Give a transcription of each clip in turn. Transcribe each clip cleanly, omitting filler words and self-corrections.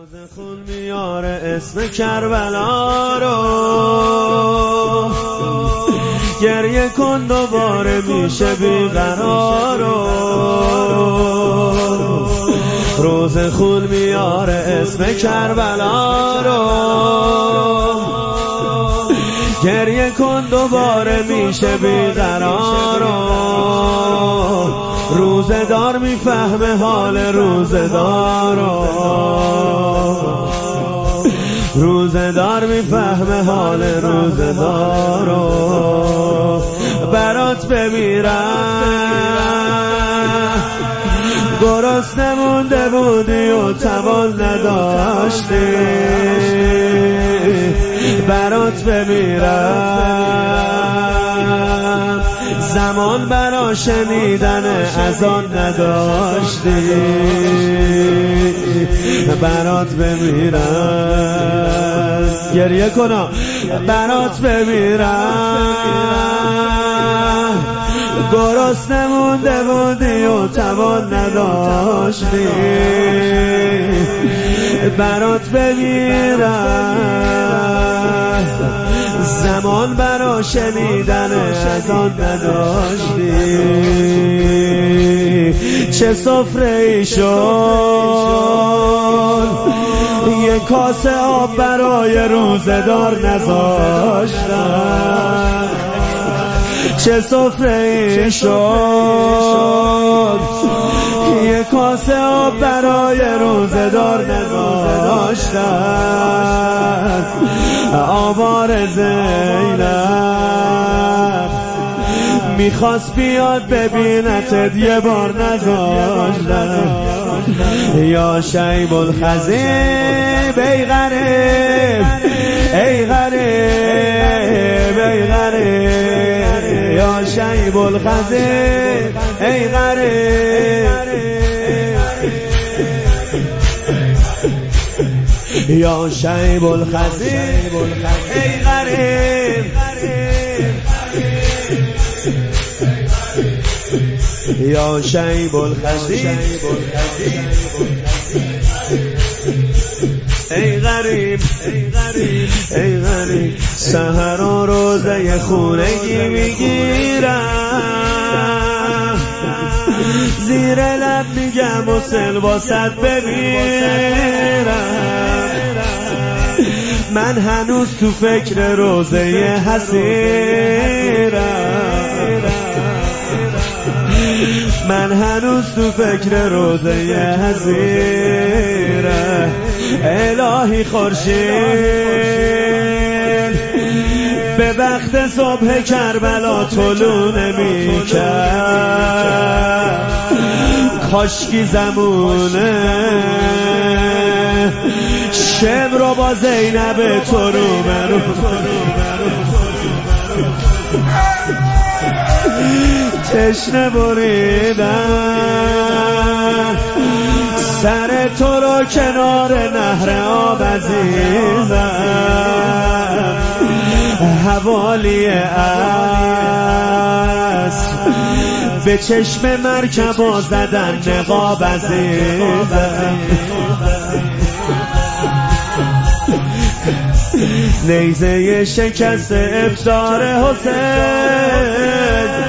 روز خون میاره اسم کربلا رو، گریه کن دوباره میشه بیقرار رو. روز خون میاره اسم کربلا رو، گریه کن دوباره میشه بیقرار رو. روزدار میفهمه حال روزدار رو، روزدار میفهمه حال روزدار رو. برات بمیرم گرسنه مونده بودی و توان نداشتی، برات بمیرم زمان برا شنیدن اذان نداشتی، برات بمیرم گریه کنم برات بمیرم گرسنه مونده بودی و توان نداشتی، برات بمیرم زمان برا شنیدن اذان نداشتی. چه سفره ای شد یک کاسه آب برای روزدار نذاشتن، چه سفره ای شد یک کاسه آب برای روزدار نذاشتن. آوار زینب میخواست بیاد ببینتت یه بار نذاشتن. یا شیب الخزیب ای غریب ای غریب ای غریب، یا شیب الخزیب ای غریب، یا شیب الخزیب ای غریب، یا شیب الخزیب ای غریب ای غریب. سحر و روزه خونگی میگیرم، زیر لب میگم و سلواسط بمیرم. من هنوز تو فکر روزه حسیرم، من هنوز تو فکر روزه حسیرم. الهی خورشید به وقت صبح کربلا طلوع نمی‌کرد، کاشکی زمونه شب رو با زینب تو رو برو. تشنه بریدن سر تو رو کنار نهر آب عزیزم، حوالی عصر به چشم مرکبا زدن نقاب عزیزم. نیزه شکست افطار حسین،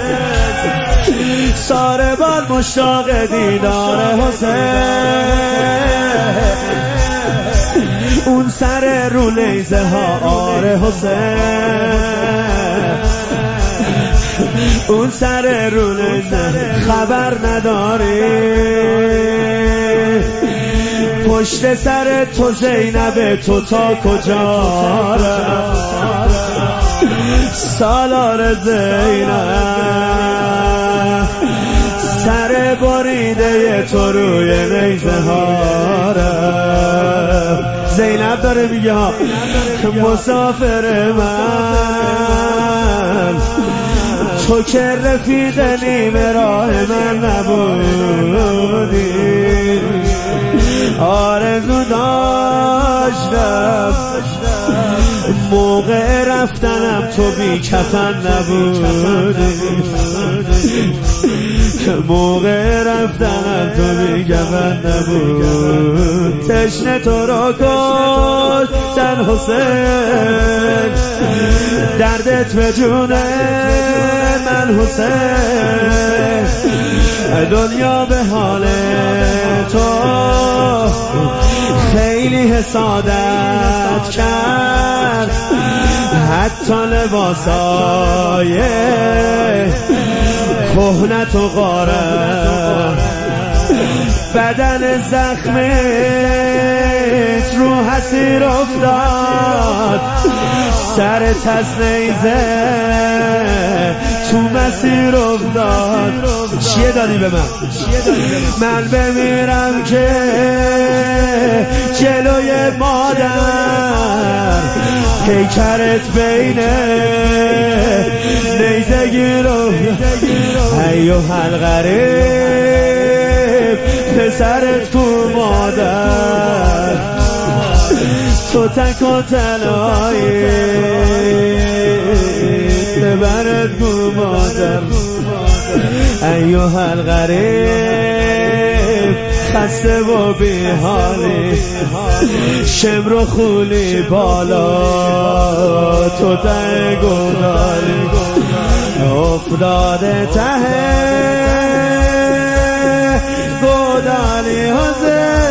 ساربان مشتاق دیدار حسین. اون سر رو نیزه ها آره حسین، اون سر رو نیزه خبر نداری. پشت سر تو زینب تو تا کجا رفت، سالار زینب سر بریده تو روی نیزه ها رفت. زینب داره میگه مسافر من تو که رفیق نیمه راه من نبودی، آرزو داشتم موقع رفتنم تو بی کفن نبودی. موقع رفتنم تو بیگفن نبود، تشنه تو را کشتن حسین، دردت به جون من حسین، دنیا به حال تو خیلی حسادت کرد، حتی لباسای کهنت و غارت، بدن زخمت رو حسیر افتاد، سرت از نیزه تو مسیر افتاد. چیه دادی به من؟ من بمیرم که جلوی مادر پیکرت بین نیزه گیرو، ایوه الغریب پسرت کو مادر، تو تک و تنهایی ببرت کو مادر، ایوه الغریب خسته و بیحالی، شمر و خولی بالا تو ته گودالی، افتاده ته گودالی حسین.